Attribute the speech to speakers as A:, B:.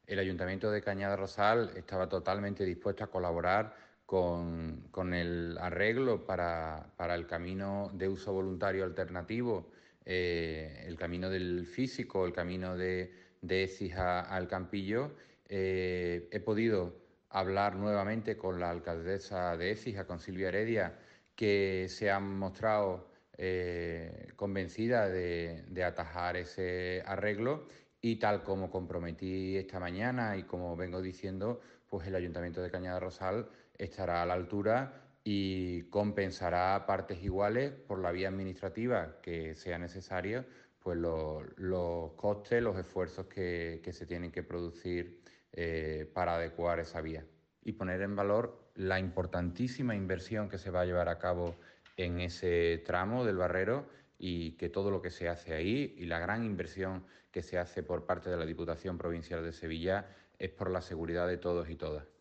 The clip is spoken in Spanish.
A: el Ayuntamiento de Cañada Rosal estaba totalmente dispuesto a colaborar con el arreglo para el camino de uso voluntario alternativo, el camino del Físico, el camino de Écija al Campillo. He podido hablar nuevamente con la alcaldesa de Écija, con Silvia Heredia, que se ha mostrado convencida de atajar ese arreglo, y tal como comprometí esta mañana y como vengo diciendo, pues el Ayuntamiento de Cañada Rosal estará a la altura y compensará a partes iguales por la vía administrativa que sea necesario, pues los costes, los esfuerzos que se tienen que producir para adecuar esa vía, y poner en valor la importantísima inversión que se va a llevar a cabo en ese tramo del Barrero, y que todo lo que se hace ahí y la gran inversión que se hace por parte de la Diputación Provincial de Sevilla es por la seguridad de todos y todas.